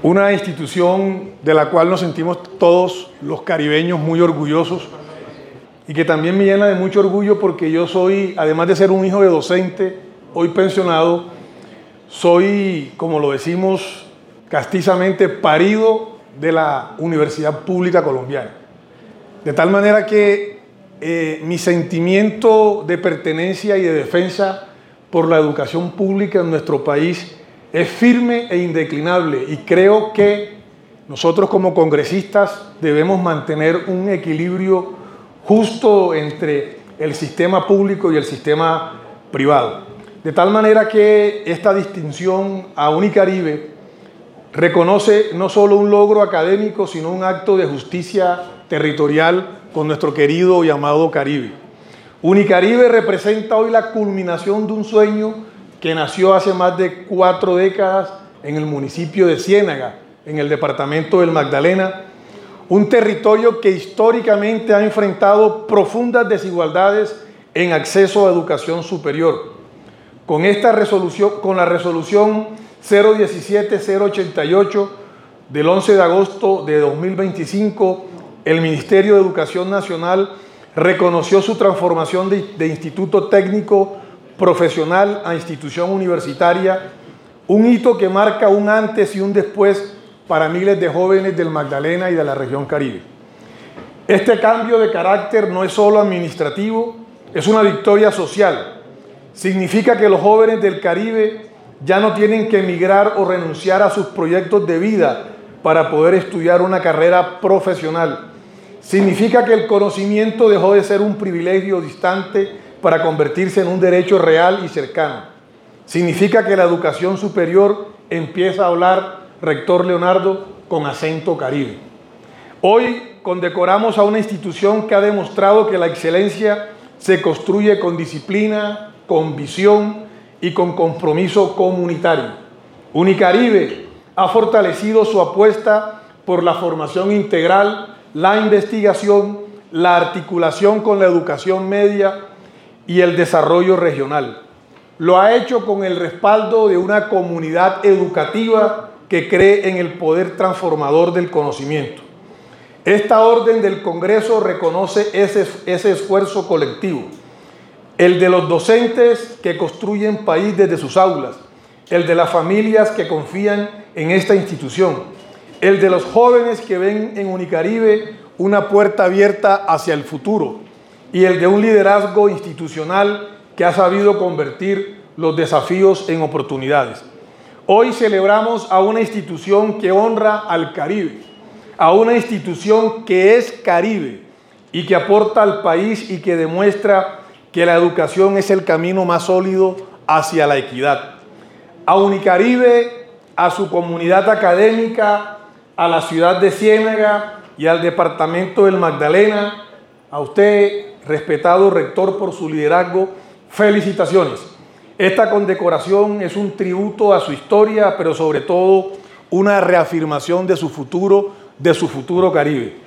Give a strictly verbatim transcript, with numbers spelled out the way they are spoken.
Una institución de la cual nos sentimos todos los caribeños muy orgullosos y que también me llena de mucho orgullo porque yo soy, además de ser un hijo de docente, hoy pensionado, soy, como lo decimos castizamente, parido de la Universidad Pública Colombiana. De tal manera que eh, mi sentimiento de pertenencia y de defensa por la educación pública en nuestro país es firme e indeclinable, y creo que nosotros como congresistas debemos mantener un equilibrio justo entre el sistema público y el sistema privado. De tal manera que esta distinción a Unicaribe reconoce no solo un logro académico, sino un acto de justicia territorial con nuestro querido y amado Caribe. Unicaribe representa hoy la culminación de un sueño que nació hace más de cuatro décadas en el municipio de Ciénaga, en el departamento del Magdalena, un territorio que históricamente ha enfrentado profundas desigualdades en acceso a educación superior. Con esta resolución, con la resolución cero diecisiete cero ochenta y ocho del once de agosto de dos mil veinticinco, el Ministerio de Educación Nacional reconoció su transformación de, de instituto técnico profesional a institución universitaria, un hito que marca un antes y un después para miles de jóvenes del Magdalena y de la región Caribe. Este cambio de carácter no es solo administrativo, es una victoria social. Significa que los jóvenes del Caribe ya no tienen que emigrar o renunciar a sus proyectos de vida para poder estudiar una carrera profesional. Significa que el conocimiento dejó de ser un privilegio distante para convertirse en un derecho real y cercano. Significa que la educación superior empieza a hablar, rector Leonardo, con acento caribe. Hoy condecoramos a una institución que ha demostrado que la excelencia se construye con disciplina, con visión y con compromiso comunitario. Unicaribe ha fortalecido su apuesta por la formación integral, la investigación, la articulación con la educación media y el desarrollo regional. Lo ha hecho con el respaldo de una comunidad educativa que cree en el poder transformador del conocimiento. Esta orden del Congreso reconoce ese, ese esfuerzo colectivo, el de los docentes que construyen país desde sus aulas, el de las familias que confían en esta institución, el de los jóvenes que ven en Unicaribe una puerta abierta hacia el futuro, y el de un liderazgo institucional que ha sabido convertir los desafíos en oportunidades. Hoy celebramos a una institución que honra al Caribe, a una institución que es Caribe y que aporta al país y que demuestra que la educación es el camino más sólido hacia la equidad. A Unicaribe, a su comunidad académica, a la ciudad de Ciénaga y al departamento del Magdalena, a usted, respetado rector, por su liderazgo, felicitaciones. Esta condecoración es un tributo a su historia, pero sobre todo una reafirmación de su futuro, de su futuro Caribe.